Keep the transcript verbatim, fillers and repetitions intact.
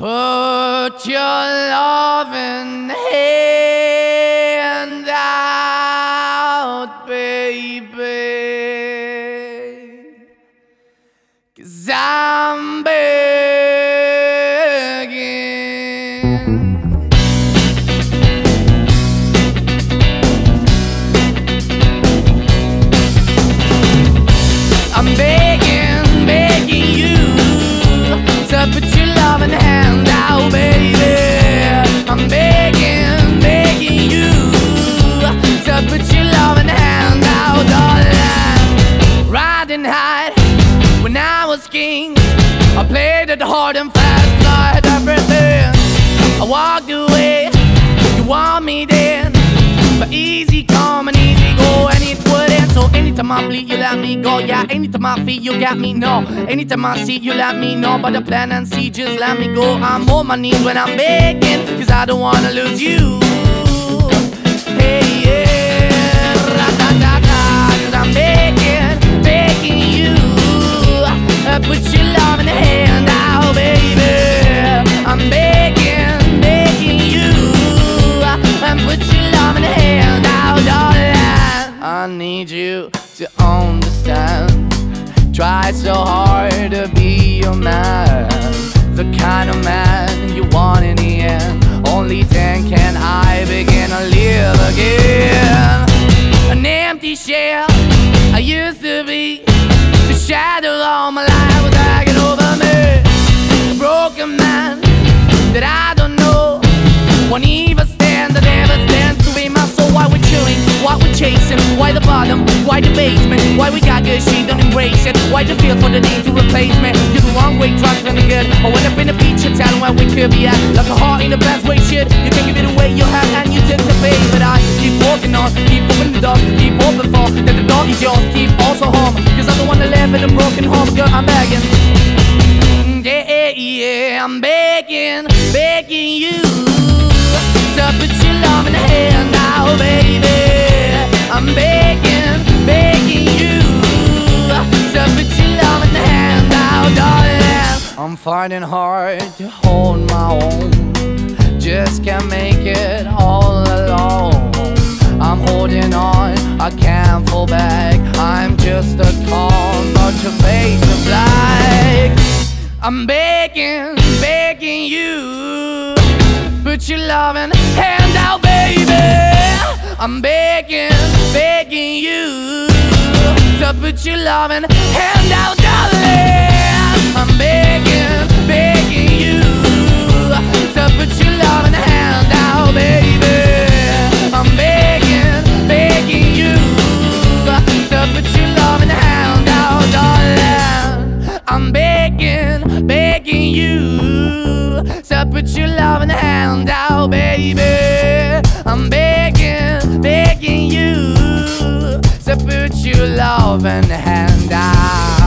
Put your loving hand out, baby, 'cause I'm begging. I'm begging, begging you to put your loving hand out, baby. I'm begging, begging you to put your loving hand out, darling. Riding high when I was king, I played it hard and fast, 'cause I had everything. I walked away, you want me then, but easy come and easy go, and it wouldn't. So anytime I bleed, you let me go. Yeah, anytime I feel, you got me, no. Anytime I see, you let me know. But the plan and see, just let me go. I'm on my knees when I'm begging, 'cause I don't wanna lose you. Hey, yeah, ra-da-da-da, 'cause I'm begging, begging you, uh, put your love in the hand out, baby. I'm begging, begging you, uh, and put your love in the hand out, darling. I need you to understand. Try so hard to be your man, the kind of man you want in the end. Only then can I begin to live again. An empty shell I used to be, the shadow all my life was dragging over me. A broken man that I don't know, won't even stand, that never stands to be my soul. Why we're chilling, why we're chasing, why the bottom, why the basement, why we got good, she don't embrace it, why the feel for the need to replace me. You're the wrong way, trying to be good. I went up in the feature town where we could be at, like a heart in the best way, shit. You can give it away, you have, and you take the pay. But I keep walking on, keep opening the door, keep open for, that the door is yours, keep also home, 'cause I'm the one that live in a broken home. Girl, I'm begging, yeah, yeah, I'm begging, begging you to put your love in the hand now, baby. I'm begging, begging you to put your love in the hand now, darling. I'm finding hard to hold my own, just can't make it all alone. I'm holding on, I can't fall back, I'm just a call, but your face is black. I'm begging, begging you, put your loving hand out, baby. I'm begging, begging you to put your loving hand out, darling. I'm begging, begging you to put your loving hand out, baby. I'm begging, begging you to put your loving hand out, darling. I'm begging, begging you to put your loving hand out, baby. I'm begging, begging you to put your loving hand out.